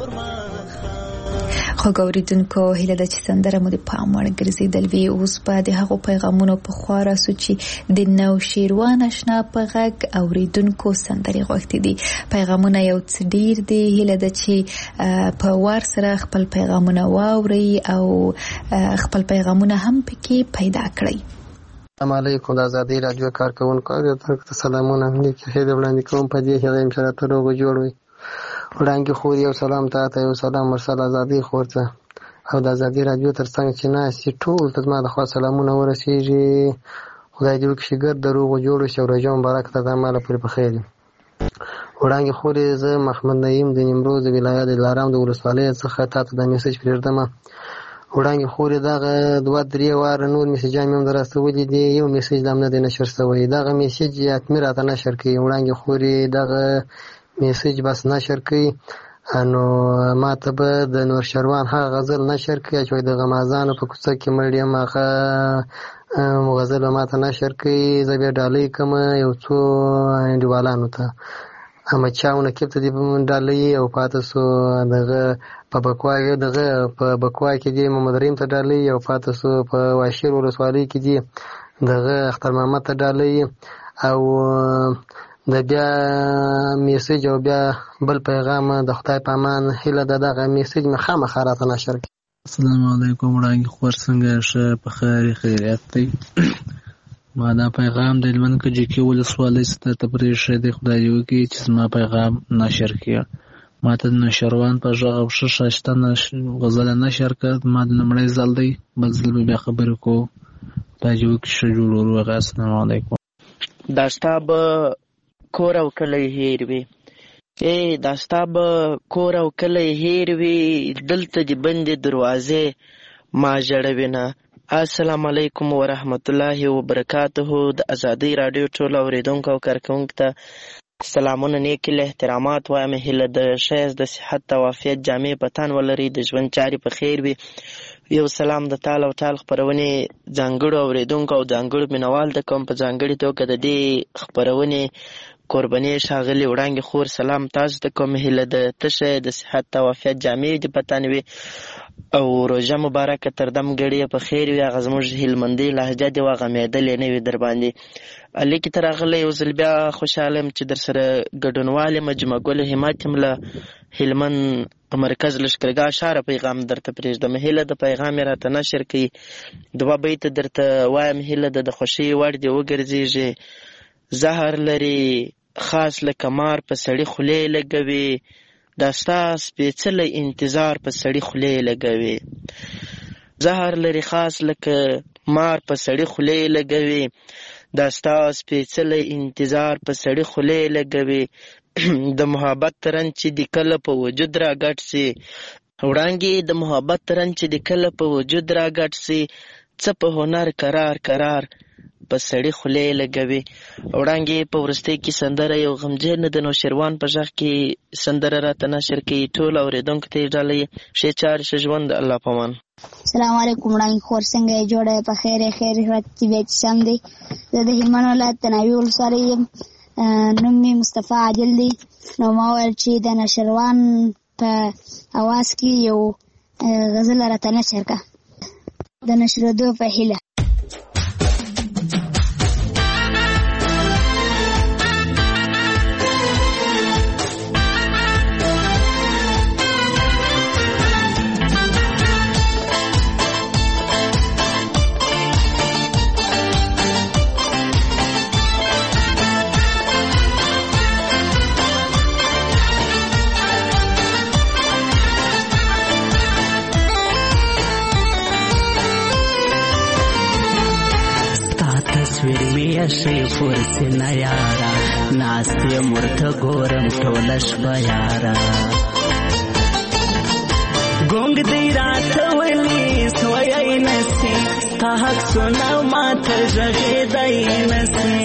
خو ګوریدونکو هیله ده چې سندره مو د پام وړ ګرځېدل وي. اوس به د هغو پیغامونو په خوا راسو چې د نوشیروان اشنا په غږ اوریدونکو سندرې غوښتي دي. پیغامونه یو څه ډیر دي. هیله ده چې په وار سره خپل پیغامونه واوري او خپل پیغامونه هم پکې پیدا کړئ. السلام علیکم. د ازادي رادیو کارکونکو ته سلامونه لیکي هیله وړاندې کوم په دې هغه امشاره ته روغ جوړ وي. وړاندې خور یو سلام ته یو سلام مرسل ازادي خور ته او د ازادي رادیو ترڅنګ چې ناسي ټول ته زما د خوا سلامونه ورسیږي. خدای دې وکړي ګر دروغ جوړ شي او روژه مبارک ته د مال پورې په خیر. وړاندې خور زه محمد نعیم د نیمروز ولایت دلارام د ولسوالۍ څخه تاسو د میسج پرېږدم. وړاندې خور دغه 2-3 واره نور میسجان مې هم درستولي دي. یو میسج هم نه دی نشر شوی. دغه میسج حتمي راته نشر کړي. وړاندې خور دغه میسج بس نشر کړي نو ما ته به د نور شروان هغه غزل نشر کړي چې د غمازانو په کوڅه کې مړ یم هغه غزل ما ته نشر کړي. زه بیا ډالۍ کوم یو څو انډیوالانو ته اما چاونه کې ته دې ډالۍ او پاتې سو دغه په بکوا کې دی محمد رحیم ته ډالۍ او پاتې سو په واشیر ولسوالۍ کې دی دغه اختر محمد ته ډالۍ او د بیا میسج او بیا بل پیغام د خدای په امان. هیله ده دغه میسج مې خامخا راته نشر کړي. السلام علیکم. وړاندې خور څنګه ښه په خیریت دی. ما دا پیغام د هلمند کجکي ولسوالۍ څخه ته پرېښی دی. خدای دې وکړي چې زما پیغام نشر کړي. ما ته د نوشیروان په غږ او ښه ښایسته غزله نشر کړه. ما د لومړی ځل دی. بل ځل به بیا خبرې کوو. خدای دې وکړي ښه جوړ وروغه. السلام علیکم. دا ستا به کور او کلی هیر وي. دا ستا به کور او کلی هیر وي. دلته دې بندې دروازې ما ژړوینه. السلام علیکم ورحمت الله وبرکاته. د ازادۍ راډیو ټول اوریدونکو او کارکونکو ته سلامونه نیک احترامات وایم. هیله د ښایست د صحت او عافیت جامې په تن ولري. د ژوند چارې په خیر وي. یو سلام د تال او تال خپرونې ځانګړو اوریدونکو او ځانګړو مینوال ته کوم. په ځانګړې توګه د دې خپرونې قرباني ښاغلي وړاندې خور سلام تاسو ته کوم. هیله د تشه د صحت او عافیت جامې دې په تن وي او روژه مبارکه تر دم ګړې په خیر وي. هغه زموږ هلمندۍ لهجه دې وغمېدلې نه وي در باندې. لیکې ته راغلی یو ځل بیا خوشحاله یم چې در سره ګډونوال یم. جمعه ګل همت یم له هلمند مرکز لښکرګاه ښاره پیغام درته پرېږدم. هیله د پیغام یې راته نشر کړي. 2 بیته درته وایم. هیله د خوښۍ وړ دې وګرځېږي. زهر لري خاص لکه مار په سړي خولې لګوي. دا ستا سپېڅلی انتظار په سړي خولې لګوي. زهر لري خاص لکه مار په سړي خولې لګوي. دا ستا سپېڅلی انتظار په سړي خولې لګوي. د محبت رنګ چې د کله په وجود را ګډ سي. وړانګې د محبت رنګ چې د کله په وجود را ګډ سي. څه په هنر قرار په سړي خولې لګوي. وړانګې په وروستۍ کې سندره یو غمجن د نوشیروان په غږ کې سندره راته نشر کړي. ټول اورېدونکو ته یې ډالۍ. ښې چارې ښه ژوند. الله په امان. السلام علیکم. وړاندې خور څنګه یې جوړه په خیریت طبیعت سم دی. زه د هلمند ولایت د ناوې ولسوالۍ یم. نوم مې مصطفی عادل دی. نو ما ویل چې د نوشیروان په اواز کې یو غزل راته نشر کړه د نشرېدو په هیله. تصویر می شي فرسینه یارا ناستې مرته ګورم ټوله شپه یارا ګونګ دی راته ولي سوی نسي ستا حق سونه ماته غږېدی نسي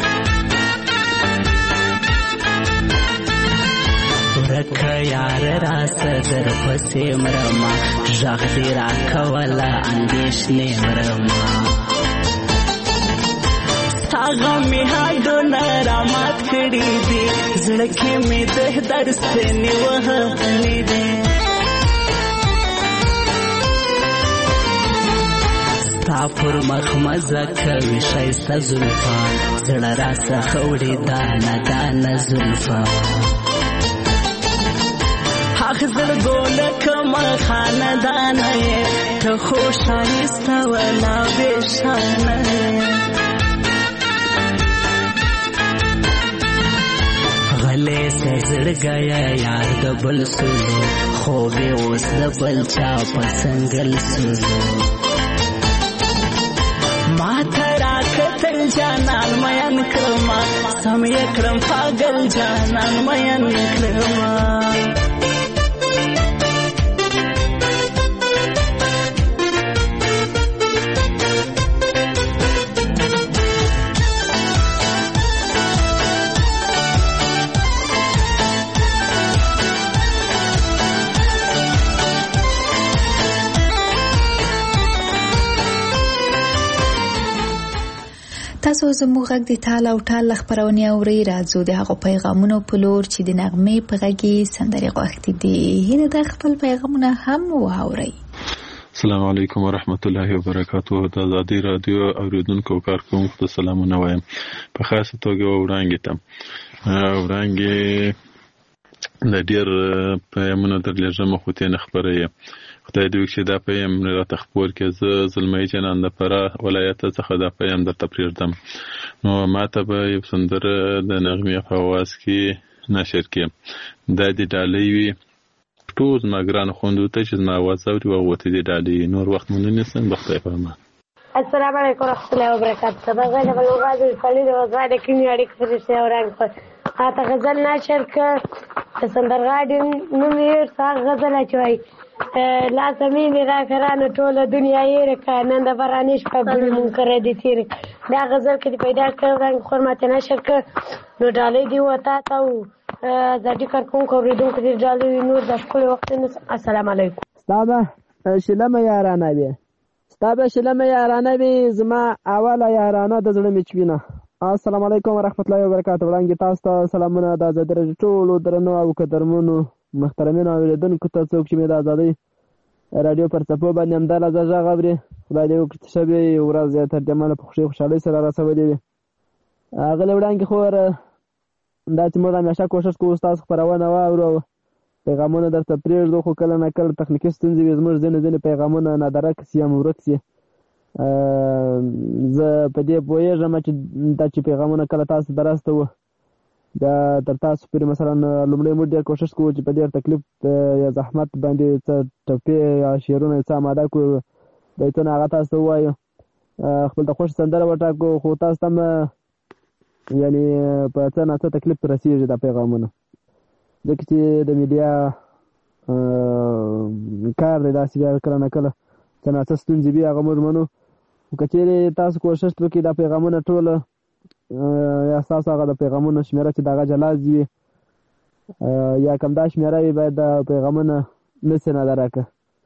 ورکه یار راسه در پسې مرمه غږ دې راکوله اندېښنې مرمه ستا غمې هډونه رامات کړي دي زړه کې مې د درسنې وهلې دي ستا پر مخ مزه کوي ښایسته زلفان زړه راڅخه وړي دانه دانه زلفان حق زړګونه کمه خاندانه یې ته خو ښایسته ولا بېشانه یې غلی سه زړګیه یار د بل سولو خوب یې اوس د بل چا په سنګل سولو ما ته راکتل جانان مین کړمه سم یې کړم پاگل جانان مین کړمه تاسو زموږ غږ د تال او ټال خپرونې اورئ راځو د هغو پیغامونو په لور چې د نغمې په غږ کې سندرې غوښتي دي هیله ده خپل پیغامونه هم واورئ. السلام علیکم ورحمت الله وبرکاته. د ازادي رادیو اوریدونکو او کارکونکو ته سلامونه وایم. په خاصه توګه وړاندې ته د ډېر پیغامونه درلېږم خو ته نه خپروي. خدای دې وکړي دا پیغام راته خپور کړي. زه زلمی جنان د فراه ولایت څخه دا پیغام درته پرېږدم. نو ماته به یو سندره د نغمې په اواز کې نشر کړي. دا د ډالۍ وي ټول زما ګرانو خویندو ته چې زما اواز اوري واوتې د ډالۍ. نور وخت مو نه نیسم. د خدای په امان. السلام علیکم ورحمت الله وبرکاته. بغیر بلوغات الفلید وزاد کینی اړیک فرشته اورنګ په اته غزل نشر ک سندرغاډي نو مې څنګه غزل اچوي لا زمين را کرانه ټوله دنیا یې رکا نن د برانیش په ګل منکر دي تیر دا غزل کې پیدا کړم خرمته نشر ک نو ډالې دی وتا تا زادي کار کوم کوریدونکو دې ډالې نور د خپل وخت. السلام علیکم. ستابه شلمه یارانه بي زما اوله یارانه د زړه میچوینه. السلام علیکم ورحمت الله وبرکاته. وړاندې تاسو ته سلامونه د ازادۍ ټولو درنو او قدرمنو محترمینو اوریدونکو ته څوک چې مې د ازادۍ رادیو پر څپو باندې همدغه غږ اوري خدای دې وکړي چې شبې ورځ یې تر جماله په خوشحالۍ سره راسولې وي. هغه وړاندې خو دا چې موږ همیشه کوشش کوو ستاسو خپرونه واورو پیغامونه درته پرېږدو خو کله نه کله تخنیکي ستونزې وي زموږ ځینې پیغامونه نادرک سي یا ورک سي. زه په دې پوهېږم چې پیغامونه کله تاسو ته راسته وو دا تر تاسو پورې مثلا لومړی موږ ډېر کوشش کوو چې په ډېر تکلیف یا زحمت باندې څه ټپې یا شعرونه څه اماده کړو بیتونه هغه تاسو ته ووایو خپل د خوښ سندره وټاکو خو تاسو ته هم یعنې په څه نه څه تکلیف رسېږي دا پیغامونه ځکه چې د میډیا کار دی داسې بیا کله نه کله څه نه څه ستونزې وي هغه موږ منو. خو که چېرې تاسو کوشش وکړئ دا پیغامونه ټوله یا ستاسو هغه د پیغامونو شمېره چې د هغه جلاز وي یا کم دا شمېره وي باید دا پیغامونه نسي نادرکه.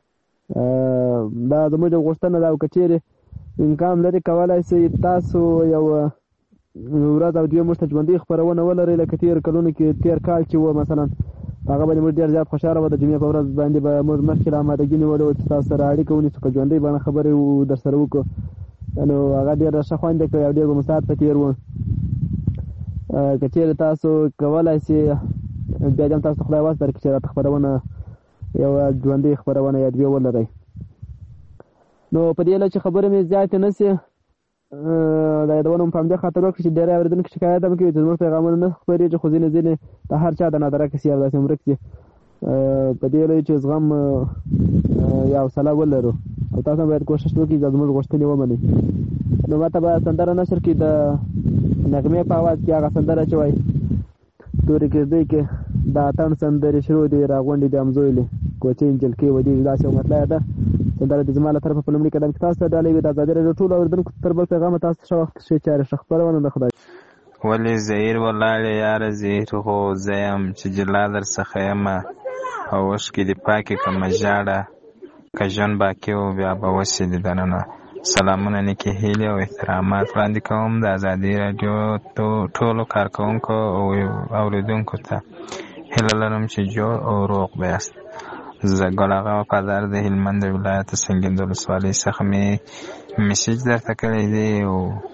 دا زموږ غوښتنه ده او که چېرې امکان لري کولی شئ تاسو یو ورځ او دوه موږ ته ژوندۍ خپرونه ولرئ لکه تېر کلونو کې تېر کال چې و مثلا هغه باندې موږ ډېر زیات خوشحاله وو. د جمعې په ورځ باندې به موږ مخکې له آمادګي نیولې وه چې تاسو سره اړیکه ونیسو په ژوندۍ باندې خبرې در سره وکړو نو هغه ډېره ښه خوند یې کړی او ډېر به مو ساعت په تېر وو. که چېرې تاسو کولی شئ بیا دې هم تاسو ته خدای وس درکړي چې راته خپرونه یوه ژوندۍ خپرونه یا دوې ولرئ. نو په دې چې خبرې مې زیاتې نه شي دا یادونه مو په همدې خاطر وکړي چې ډېری اورېدونکي شکایت هم کوي چې زموږ پیغامونه نه خپرېږي خو ځینې د هر چا د نادرکه سي او داسې هم ورک سي. په دې چې زغم یا حوصله ولرو او تاسو باید کوشش وکړئ چې زموږ غوښتنې ومنئ. نو ماته به سندره نشر کړي د نغمې په اواز کې هغه سندره چې وایي تورې کېږدۍ کې د اتڼ سندرې شروع دي راغونډې د امزویلې کوچې جلکې ودې داسې یو مطلع ده. سندره د زما له طرفه په لومړي قدم کې تاسو ته ډالۍ وي د ازادي راډیو ټولو اورېدونکو تر بل پیغامه تاسو ښه وخت ښې چارې ښه خپرونه د خدای. ولې زهیر ولاړې یاره زهیر خو زه یم چې جلا در څخه یمه او اوښکې دې پاکې کړمه ژاړه که ژوند باقي و بیا به وسې دې دننه. سلامونه نیکې هیلې او احترامات وړاندې کوم د ازادي راډیو ټولو کارکوونکو او اورېدونکو ته. هیله لرم چې جوړ او روغ بیاست. زه ګل آغا وفادار د هلمند ولایت سنګین د ولسوالۍ څخه مې میسیج درته کړی دی او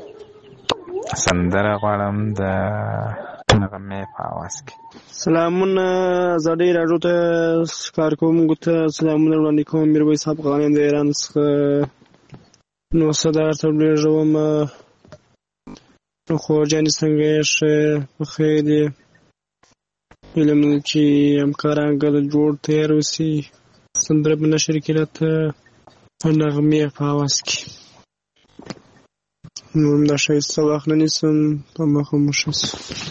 سندره غواړم د نغمې په اواز کې. سلامونه ازادي راډیو ته کارکوونکو ته سلامونه وړاندې کوم. میرویس افغانان د ایران څخه نو صدر ته لېږوم. نو خو جانې څنګه یې ښه پخیر یې علم چې همکاران ګله جوړ تیار اوسي سندره به نشر کړي راته په نغمې په اواز کې. نور هم دا ښایسته وخت نه نیسم په مخه مو ښه شي.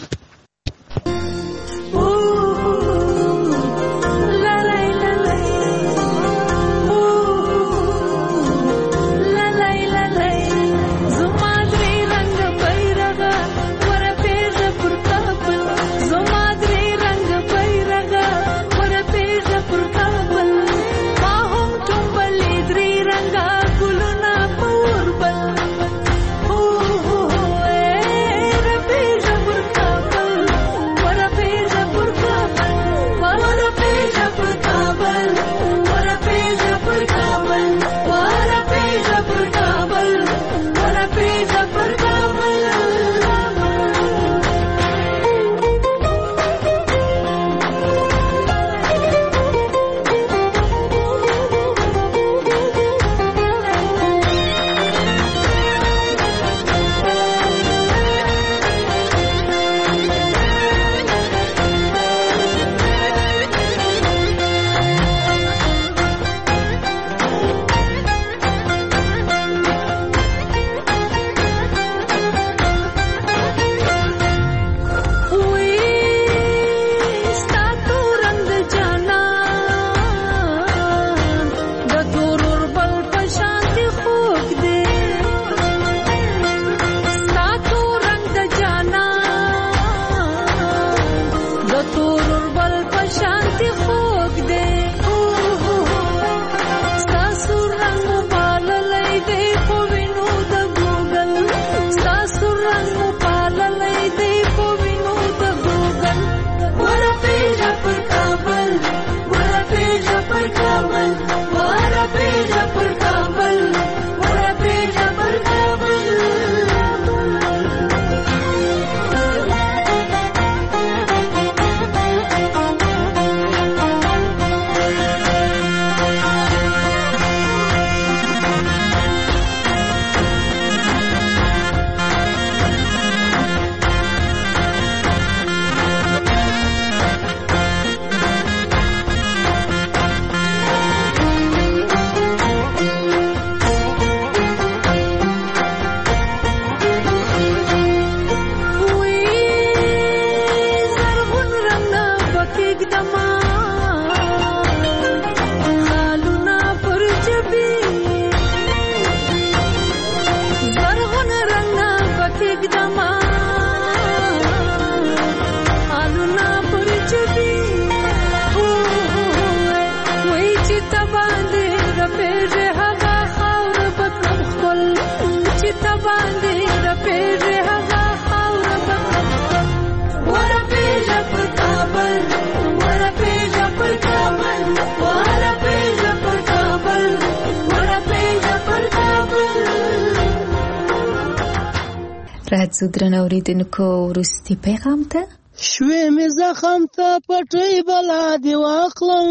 راځو درنو اوریدونکو وروستي پیغام ته. شوې مې زخم ته پټۍ بلا دې واخلم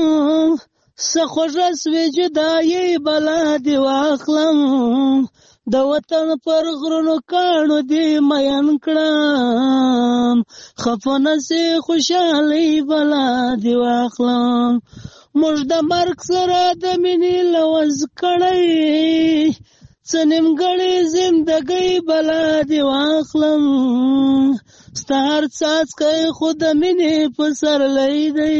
څه خوږه سوې جدایي بلا دې واخلم د وطن پر غرونو کاڼو دې مین کړم خفه نسې خوشحالۍ بلا دې واخلم موږ د مرګ سره د مینې لوز کړی څه نیمګړې زندګۍ بلا دې واخلم ستا هر څاڅکی خو د مینې پسرلی دی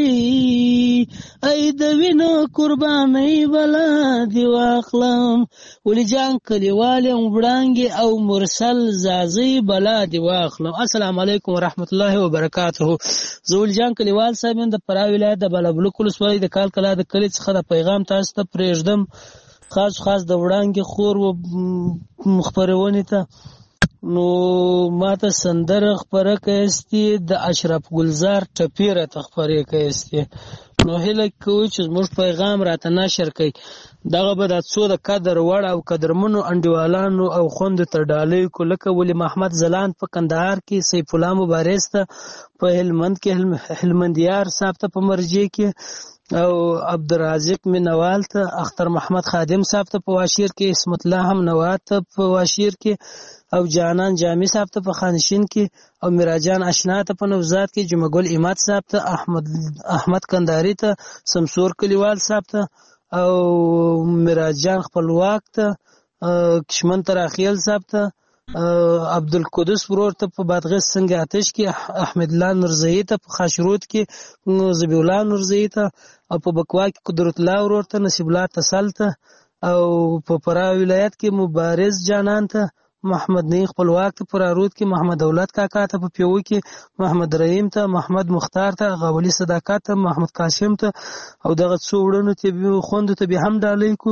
ای د وینو قربانۍ بلا دې واخلم ولي جان کلیوال یم وړانګې او مرسل زازۍ بلا دې واخلم. السلام علیکم ورحمت الله وبرکاته. زه ولي جان کلیوال صاحب یم د فراه ولایت د بالابلوک ولسوالۍ د کال کلا د کلي څخه د پیغام تاسو ته پرېږدم خاص د وړانګې خور و خپرونې ته. نو ماته سندره خپره کایستې د اشرف ګلزار ټپې راته خپرې کایستې. نو هیله کوو چې زموږ پیغام راته نشر کوي. دغه به دا څو د قدر وړ او قدرمنو انډیوالانو او خوندو ته ډالۍ کو لکه ولی محمد زلان په کندهار کې، سیف الله مبارز ته په هلمند کې، هلمندیار صاحب ته په مرجې کې، او عبدالرازق مینوال ته، اختر محمد خادم صاحب ته په واشیر کې، اسمت الله هم نوات ته په واشیر کې، او جانان جامی صاحب ته په خانشین کې، او میراجان اشنا ته په نوزاد کې، جمعه ګل اماد صاحب ته، احمد کندهاری ته، سمسور کلیوال صاحب ته، او میراجان خپلواک ته، کشمن تراخیل صاحب ته، عبدالقدس ورور ته په بادغیس سنگ آتش کې، احمد الله نورزئی ته په خاشرود کې، زبی الله نورزئی ته، او په بکوا کې قدرت الله ورور ته، نصیب الله تسل ته، او په فراه ولایت کې مبارز جانان ته، محمد نعیم خپلواک ته، پر رود کې محمد دولت کاکا ته، په پیو کې محمد رحیم ته، محمد مختار ته، غولی صداقت ته، محمد قاسم ته، او دغه څو وړونو ته خوندو ته به هم ډالۍ کو.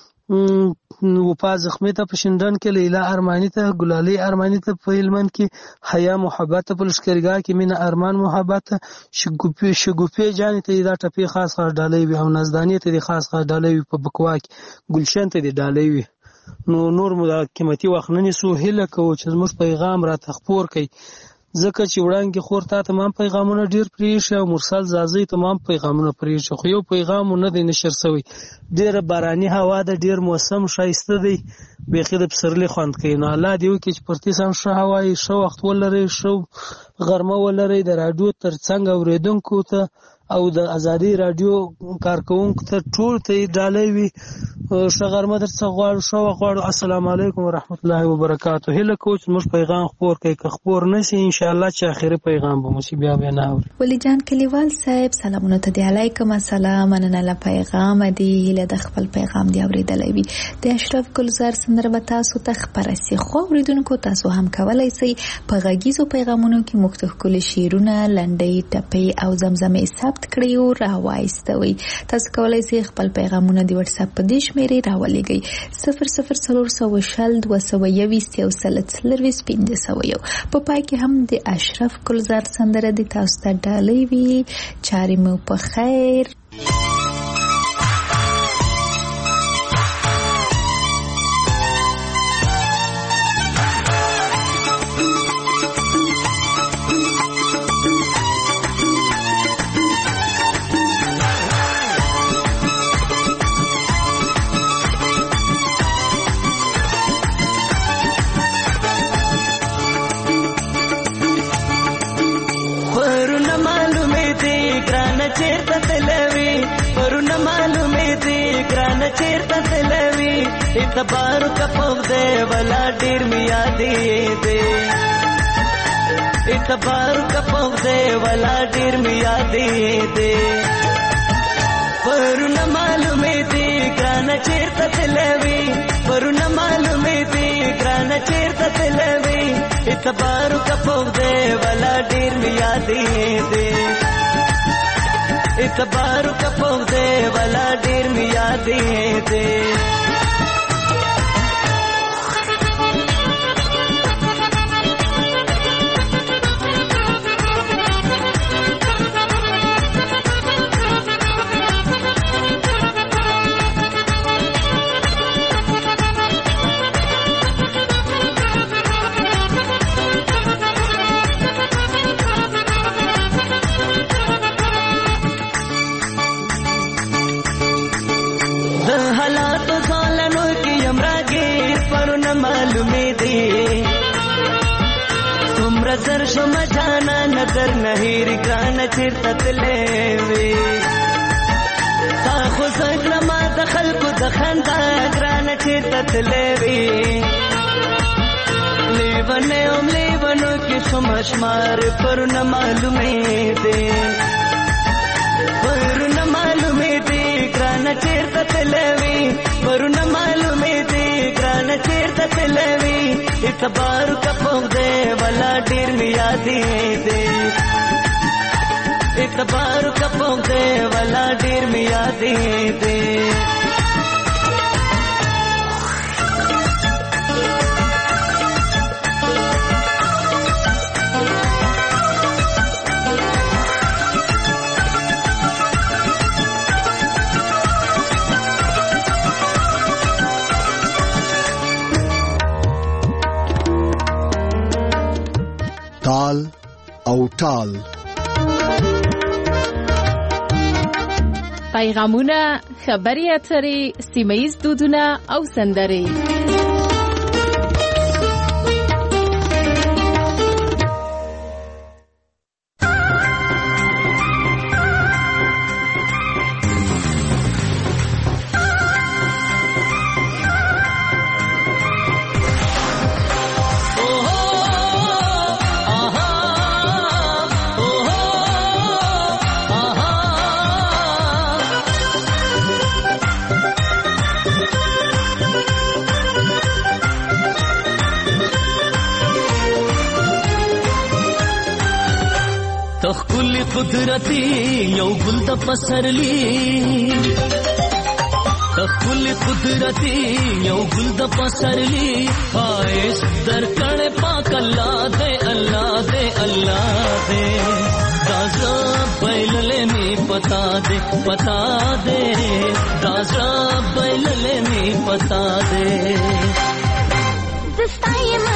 وفا زخمی ته په شندن کې، لیلا ارمانی ته، ګلالي ارمانی ته په هلمند کې، حیا محبت ته په لښکرګاه کې، مینه ارمان محبت ته، شګوفې جانې ته دا ټپې خاص ډالۍ وي، او نازدانې ته دې خاص ډالۍ وي، په بکوا کې ګلشن ته دې ډالۍ وي. نو نور مو دا قیمتي وخت نه نیسو، هیله کوو چې زموږ پیغام راته خپور کړئ، ځکه چې وړانګې خور تا تمام پیغامونه ډیر پرېښي او مرسل زازۍ تمام پیغامونه پرېښي، خو یو پیغام نه دی نشر شوی. ډیره باراني هوا ده، ډیر موسم ښایسته دی، بیخي د پسرلي خوند کوي. نو الله دې وکړي چې پرتیسان ښه هوا یې، ښه وخت ولرئ، ښه غرمه ولرئ. د راډیو تر څنګ اورېدونکو ته او د ازادي راډیو کارکونکو ته ټول ته ډالۍ وي. ښه غرمه درڅخه غواړو، ښه وخت غواړو. السلام علیکم ورحمت الله وبرکاته. هیله کوو چې موږ پیغام خپور کړئ، که خپور نشي انشاءالله چې آخري پیغام به مو شي بیا نه اوري. ولی جان کلیوال صاحب سلامونه ته دی. علیکم السلام. مننه له پیغام دی. هیله د خپل پیغام دی اورېدلی وي. د اشرف ګلزار سندره به تاسو ته خپره سي، خو اورېدونکو تاسو هم کولی سئ په غږیزو پیغامونو کې موږ ته ښکلي شعرونه، لنډۍ، ټپې او زمزمې ثبت کړئ او راوایستوئ. تاسو کولی سئ خپل پیغامونه د وټساپ په دې شمېرې راولېږئ 00402021 په پای کې هم د اشرف ګلزار سندره د تاسو ته ډالۍ وي. چارې مو په خیر. اعتبار کا پودے والا ډیر میا دی دے، اعتبار کا پودے والا ډیر میا دی دے، پرونه معلومه دی ګران چیرته تلوي، پرونه معلومه دی ګران چیرته تلوي، اعتبار کا پودے والا ډیر میا دی دے، اعتبار کا پودے والا ډیر میا دی دے. नजर शुम जाना नजर नहीं रिकान चिरतत लेवे تا خو زکړه ما د خلکو د خندا ګرانه چیرته تللی وي لیونی ام لیونو کې شمه شمار پرونه معلومې دی پرونه معلومې دی ګرانه چیرته تللی وي پرونه معلومې دی ګرانه چیرته تللی وي اعتبار کا پوغ دی ولا ډېر مې یادې دی اعتبار کا پوغ دی ولا ډېر مې یادې دی تال او ټال پیغامونه خبري اترې سیمه‌ییز دودونه او سندرې تخکل قدرتی یو گل د پسرلی تخکل قدرتی یو گل د پسرلی خواهش در کړه پاک الله دې الله دې الله دې دازا بیللې می پتا دې دازا بیللې می پتا دې دستای